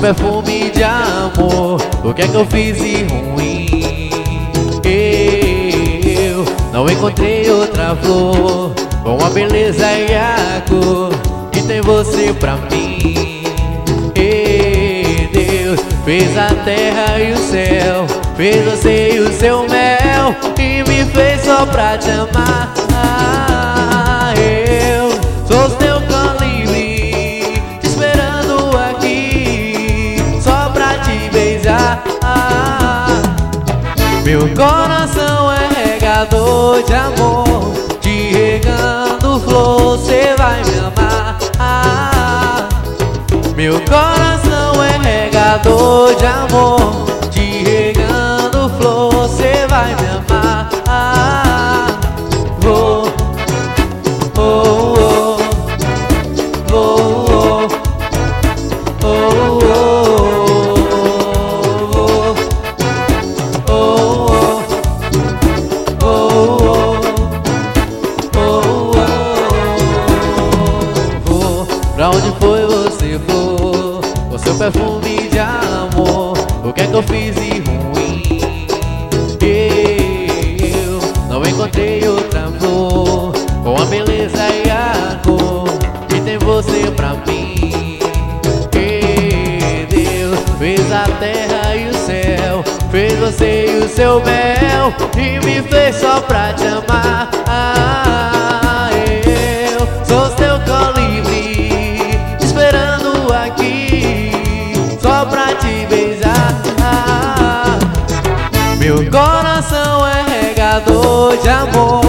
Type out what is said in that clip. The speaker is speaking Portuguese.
perfume de amor. O que é que eu fiz de ruim? Eu não encontrei outra flor com a beleza e a cor que tem você pra mim. E Deus fez a terra e o céu, fez você e o seu mel, e me fez só pra te amar. Eu sou teu cão livre, te esperando aqui só pra te beijar. Meu coração é regador de amor, te regando flor, cê vai me amar. Meu coração é regador de amor, te regando flor, cê vai me amar. Vou, oh, oh, vou, oh, oh, pra onde foi você for, com seu perfume de amor? O que é que eu fiz de ruim? Eu não encontrei outra flor com a beleza e a cor que tem você pra mim. E Deus fez a terra e o céu, fez você e o seu mel, e me fez só pra te amar. Eu sou teu cão livre, esperando aqui só pra te beijar. Meu coração é regador de amor,